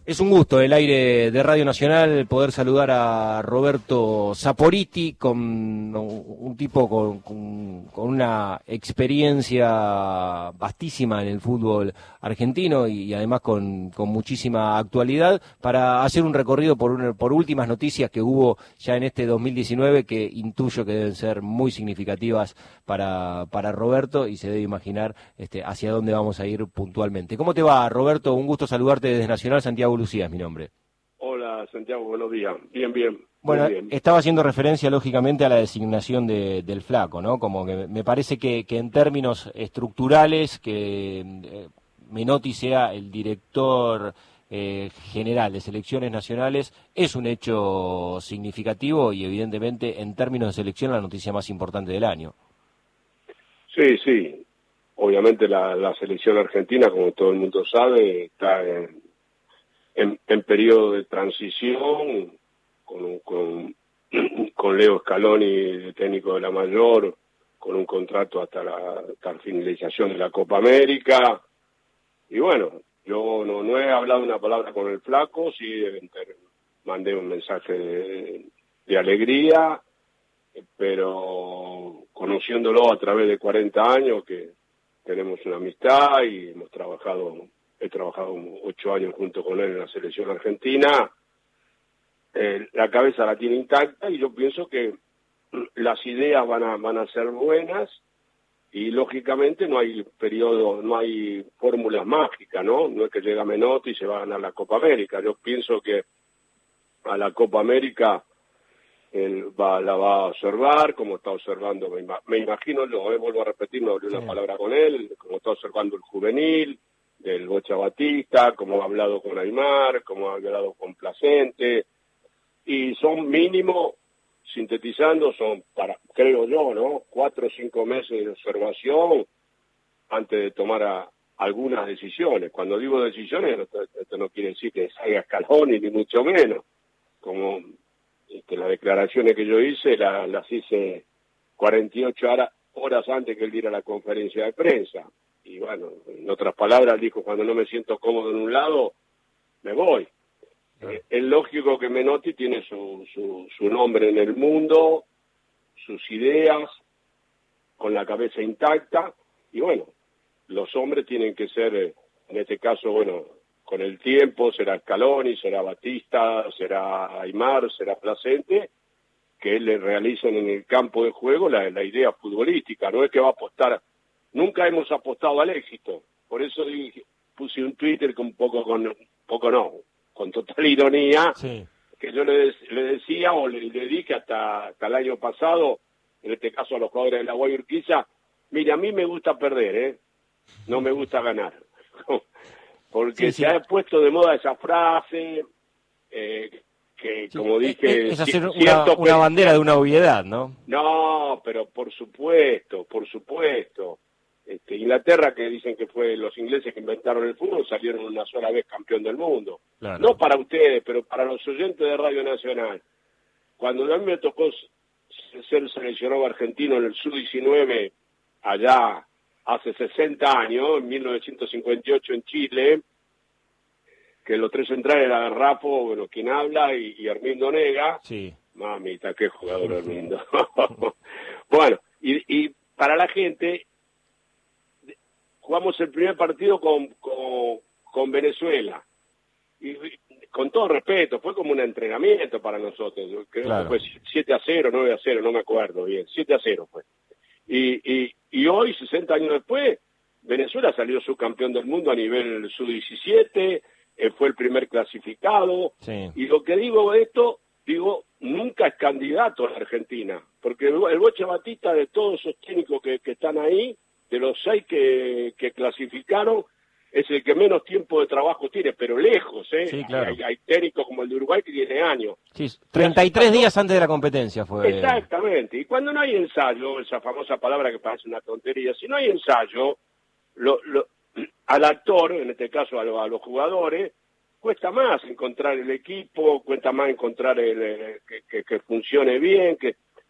Es un gusto el aire de Radio Nacional poder saludar a Roberto Saporiti, con un tipo con una experiencia vastísima en el fútbol argentino y además con muchísima actualidad, para hacer un recorrido por últimas noticias que hubo ya en este 2019, que intuyo que deben ser muy significativas para Roberto, y se debe imaginar hacia dónde vamos a ir puntualmente. ¿Cómo te va, Roberto? Un gusto saludarte desde Nacional. Santiago Lucía es mi nombre. Hola, Santiago, buenos días. Bien, bien. Bueno, bien. Estaba haciendo referencia lógicamente a la designación del Flaco, ¿no? Como que me parece que en términos estructurales, que Menotti sea el director general de selecciones nacionales es un hecho significativo y evidentemente en términos de selección la noticia más importante del año. Sí. Obviamente la selección argentina, como todo el mundo sabe, está en periodo de transición con Leo Scaloni, técnico de la mayor, con un contrato hasta la finalización de la Copa América. Y bueno, yo no he hablado una palabra con el Flaco, sí mandé un mensaje de alegría, pero conociéndolo a través de 40 años, que tenemos una amistad y he trabajado 8 años junto con él en la selección argentina, la cabeza la tiene intacta y yo pienso que las ideas van a ser buenas y lógicamente no hay fórmulas mágicas, ¿no? No es que llega Menotti y se va a ganar la Copa América. Yo pienso que a la Copa América él la va a observar, como está observando, me imagino yo, vuelvo a repetir, no hablé una palabra con él, como está observando el juvenil, del Bocha Batista, como ha hablado con Aymar, como ha hablado con Placente, y son mínimo, sintetizando, son creo yo, ¿no? 4 o 5 meses de observación antes de tomar algunas decisiones. Cuando digo decisiones, esto no quiere decir que salga Scaloni, ni mucho menos, como las declaraciones que yo hice las hice 48 horas antes que él diera la conferencia de prensa. Y bueno, en otras palabras, dijo, cuando no me siento cómodo en un lado, me voy. Es lógico que Menotti tiene su nombre en el mundo, sus ideas, con la cabeza intacta, y bueno, los hombres tienen que ser, en este caso, bueno, con el tiempo será Scaloni, será Batista, será Aymar, será Placente, que le realicen en el campo de juego la idea futbolística. No es que va a apostar, nunca hemos apostado al éxito, por eso puse un Twitter con con total ironía, sí, que yo le decía o le dije hasta el año pasado, en este caso a los jugadores de la Guay Urquiza, mire, a mí me gusta perder, no me gusta ganar. Porque se ha puesto de moda esa frase, que como dije... Es hacer una bandera de una obviedad, ¿no? No, pero por supuesto. Inglaterra, que dicen que fue los ingleses que inventaron el fútbol, salieron una sola vez campeón del mundo. Claro. No para ustedes, pero para los oyentes de Radio Nacional. Cuando a mí me tocó ser seleccionado argentino en el Sub-19, allá hace 60 años, en 1958 en Chile, que los tres centrales eran Raffo, bueno, quien habla, y Hermindo Nega. Sí. Mamita, qué jugador Hermindo. Bueno, y para la gente, jugamos el primer partido con Venezuela. Y con todo respeto, fue como un entrenamiento para nosotros. Creo que fue 7-0, 9-0, no me acuerdo bien. 7-0 fue. Y hoy, 60 años después, Venezuela salió subcampeón del mundo a nivel sub-17, fue el primer clasificado. Sí. Y lo que digo de esto, nunca es candidato a la Argentina, porque el Bocha Batista, de todos esos técnicos que están ahí, de los 6 que clasificaron, es el que menos tiempo de trabajo tiene, pero lejos, Sí, claro. Hay técnicos como el de Uruguay que tiene años. Sí, 33 días antes de la competencia fue. Exactamente, y cuando no hay ensayo, esa famosa palabra que parece una tontería, si no hay ensayo, al actor, en este caso a los jugadores, cuesta más encontrar el equipo, cuesta más encontrar que funcione bien.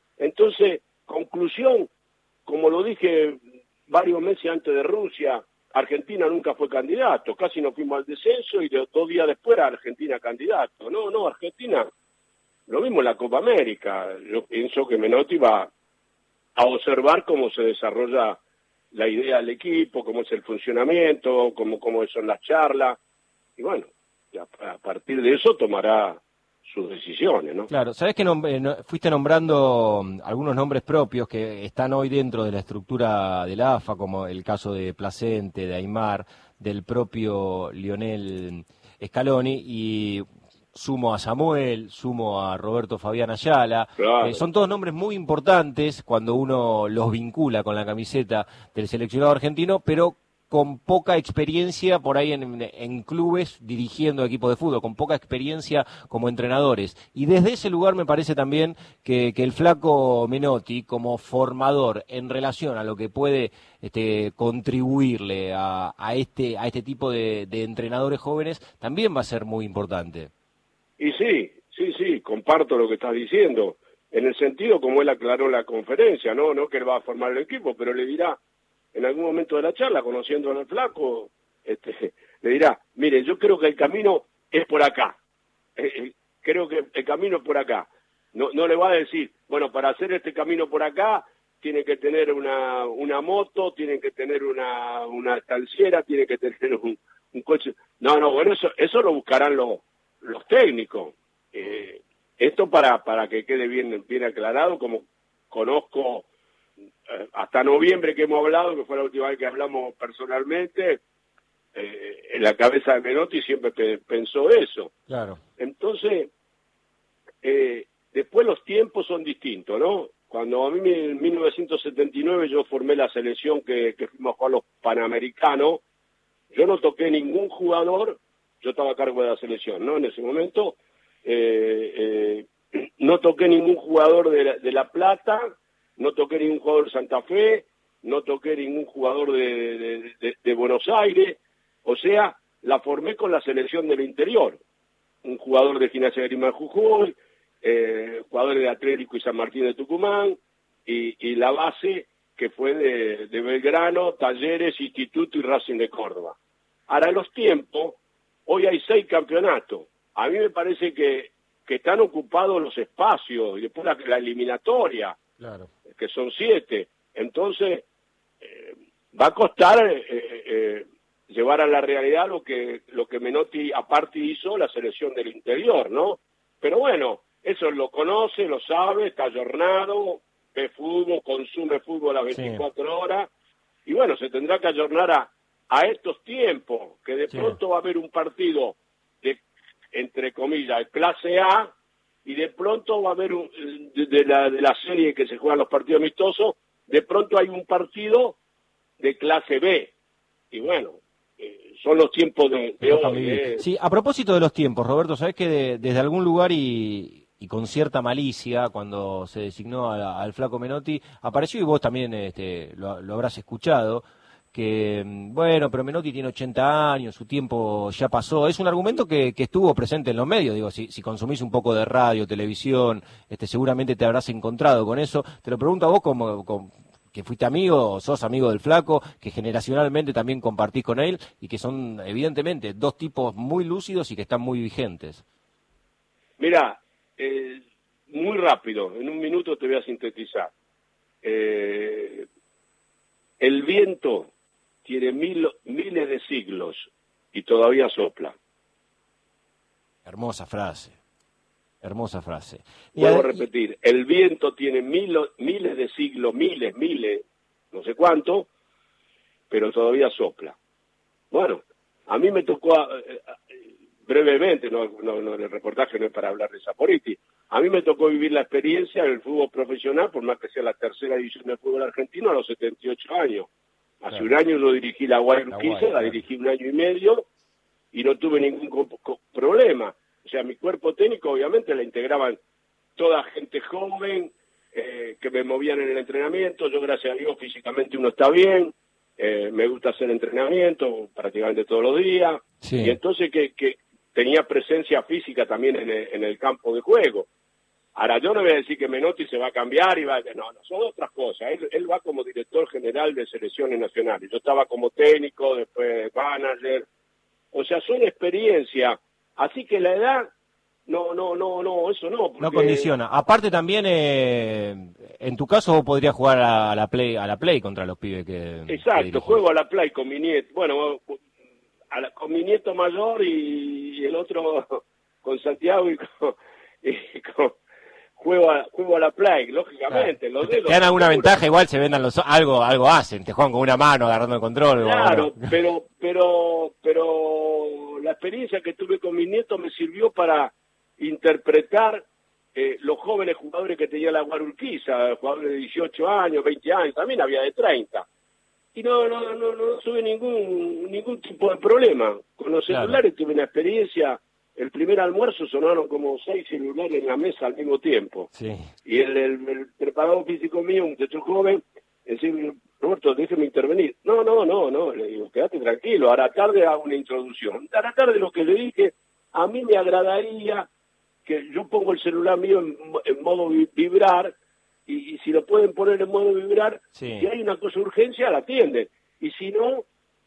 Entonces, conclusión, como lo dije varios meses antes de Rusia, Argentina nunca fue candidato, casi nos fuimos al descenso y 2 días después era Argentina candidato. No, Argentina, lo mismo en la Copa América. Yo pienso que Menotti va a observar cómo se desarrolla la idea del equipo, cómo es el funcionamiento, cómo son las charlas, y bueno, a partir de eso tomará sus decisiones, ¿no? Claro, sabés que fuiste nombrando algunos nombres propios que están hoy dentro de la estructura de la AFA, como el caso de Placente, de Aimar, del propio Lionel Scaloni, y sumo a Samuel, sumo a Roberto Fabián Ayala. Claro. Son todos nombres muy importantes cuando uno los vincula con la camiseta del seleccionado argentino, pero con poca experiencia por ahí en clubes dirigiendo equipos de fútbol, con poca experiencia como entrenadores. Y desde ese lugar me parece también que el flaco Menotti, como formador en relación a lo que puede contribuirle a este tipo de entrenadores jóvenes, también va a ser muy importante. Y sí, comparto lo que estás diciendo, en el sentido como él aclaró en la conferencia, no que él va a formar el equipo, pero le dirá, en algún momento de la charla, conociendo al flaco, le dirá, mire, yo creo que el camino es por acá, creo que el camino es por acá. No le va a decir, bueno, para hacer este camino por acá, tiene que tener una moto, tiene que tener una estanciera, tiene que tener un coche. No, bueno, eso lo buscarán los técnicos. Esto para que quede bien aclarado, como conozco hasta noviembre que hemos hablado, que fue la última vez que hablamos personalmente, en la cabeza de Menotti siempre pensó eso. Claro. Entonces, después los tiempos son distintos, ¿no? Cuando a mí en 1979 yo formé la selección que fuimos a jugar los Panamericanos, yo no toqué ningún jugador, yo estaba a cargo de la selección, ¿no? En ese momento, no toqué ningún jugador de La Plata, no toqué ningún jugador de Santa Fe, no toqué ningún jugador de Buenos Aires, o sea, la formé con la selección del interior. Un jugador de Gimnasia de Grima de Jujuy, jugadores de Atlético y San Martín de Tucumán, y la base que fue de Belgrano, Talleres, Instituto y Racing de Córdoba. Ahora, los tiempos, hoy hay 6 campeonatos. A mí me parece que están ocupados los espacios, y después la eliminatoria, Claro. que son 7. Entonces, va a costar llevar a la realidad lo que Menotti aparte hizo la selección del interior, ¿no? Pero bueno, eso lo conoce, lo sabe, está ayornado, ve fútbol, consume fútbol a 24 horas, y bueno, se tendrá que ayornar a estos tiempos, que de pronto va a haber un partido de, entre comillas, de clase A, y de pronto va a haber de la serie que se juegan los partidos amistosos, de pronto hay un partido de clase B, y bueno, son los tiempos de hoy. Sí, a propósito de los tiempos, Roberto, sabés que desde algún lugar y con cierta malicia, cuando se designó al flaco Menotti, apareció, y vos también lo habrás escuchado, que, bueno, pero Menotti tiene 80 años, su tiempo ya pasó. Es un argumento que estuvo presente en los medios, digo, si consumís un poco de radio, televisión, seguramente te habrás encontrado con eso. Te lo pregunto a vos como que fuiste amigo, sos amigo del flaco, que generacionalmente también compartís con él, y que son, evidentemente, 2 tipos muy lúcidos y que están muy vigentes. Mirá, muy rápido, en un minuto te voy a sintetizar. El viento tiene miles de siglos y todavía sopla. Hermosa frase. Vuelvo a repetir, el viento tiene miles de siglos, miles, no sé cuánto, pero todavía sopla. Bueno, a mí me tocó, brevemente, no, el reportaje no es para hablar de Saporiti, a mí me tocó vivir la experiencia del fútbol profesional, por más que sea la tercera división del fútbol argentino, a los 78 años. Hace un año yo dirigí la Guayurquiza, la dirigí 1 año y medio, y no tuve ningún problema. O sea, mi cuerpo técnico obviamente la integraban toda gente joven, que me movían en el entrenamiento. Yo, gracias a Dios, físicamente uno está bien, me gusta hacer entrenamiento prácticamente todos los días, y entonces que tenía presencia física también en el campo de juego. Ahora, yo no voy a decir que Menotti se va a cambiar y va a... No, son otras cosas. Él va como director general de selecciones nacionales. Yo estaba como técnico, después manager. O sea, son experiencia. Así que la edad, no, eso no. Porque... No condiciona. Aparte también, en tu caso vos podrías jugar a la play contra los pibes que... Exacto, que juego a la play con mi nieto. Bueno, con mi nieto mayor y el otro con Santiago y con juego a la play, lógicamente. Claro. Te dan alguna ventaja, igual se vendan algo hacen, te juegan con una mano agarrando el control. Claro, pero la experiencia que tuve con mi nieto me sirvió para interpretar los jóvenes jugadores que tenía la Guarulquiza, jugadores de 18 años, 20 años, también había de 30. Y no tuve ningún tipo de problema. Con los celulares tuve una experiencia. El primer almuerzo sonaron como 6 celulares en la mesa al mismo tiempo. Sí. Y el preparador físico mío, un muchacho joven, decía, Roberto, déjeme intervenir. No, le digo, quédate tranquilo, a la tarde hago una introducción. A la tarde lo que le dije, a mí me agradaría que yo pongo el celular mío en modo vibrar, y si lo pueden poner en modo vibrar, sí. Si hay una cosa de urgencia, la atienden. Y si no,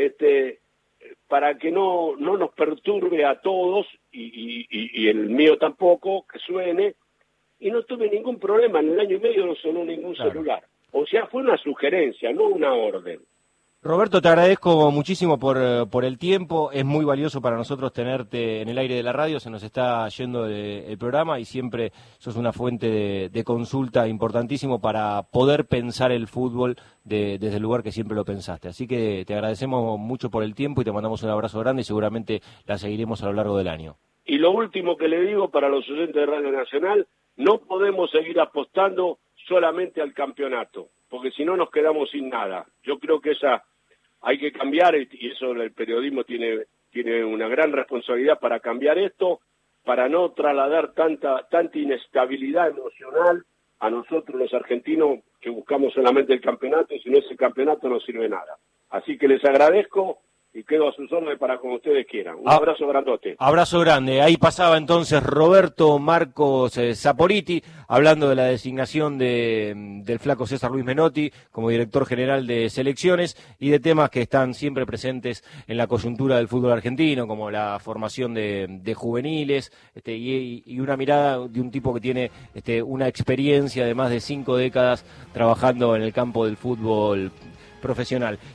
para que no nos perturbe a todos, y el mío tampoco, que suene, y no tuve ningún problema, en el año y medio no sonó ningún celular. O sea, fue una sugerencia, no una orden. Roberto, te agradezco muchísimo por el tiempo, es muy valioso para nosotros tenerte en el aire de la radio, se nos está yendo el programa y siempre sos una fuente de consulta importantísimo para poder pensar el fútbol desde el lugar que siempre lo pensaste. Así que te agradecemos mucho por el tiempo y te mandamos un abrazo grande y seguramente la seguiremos a lo largo del año. Y lo último que le digo para los oyentes de Radio Nacional, no podemos seguir apostando solamente al campeonato, porque si no nos quedamos sin nada. Yo creo que hay que cambiar, y eso el periodismo tiene una gran responsabilidad para cambiar esto, para no trasladar tanta inestabilidad emocional a nosotros los argentinos que buscamos solamente el campeonato, y si no ese campeonato no sirve nada. Así que les agradezco y quedo a sus órdenes para como ustedes quieran. Un abrazo grandote. Abrazo grande. Ahí pasaba entonces Roberto Marcos Saporiti, hablando de la designación del flaco César Luis Menotti como director general de selecciones y de temas que están siempre presentes en la coyuntura del fútbol argentino, como la formación de juveniles, y una mirada de un tipo que tiene una experiencia de más de 5 décadas trabajando en el campo del fútbol profesional.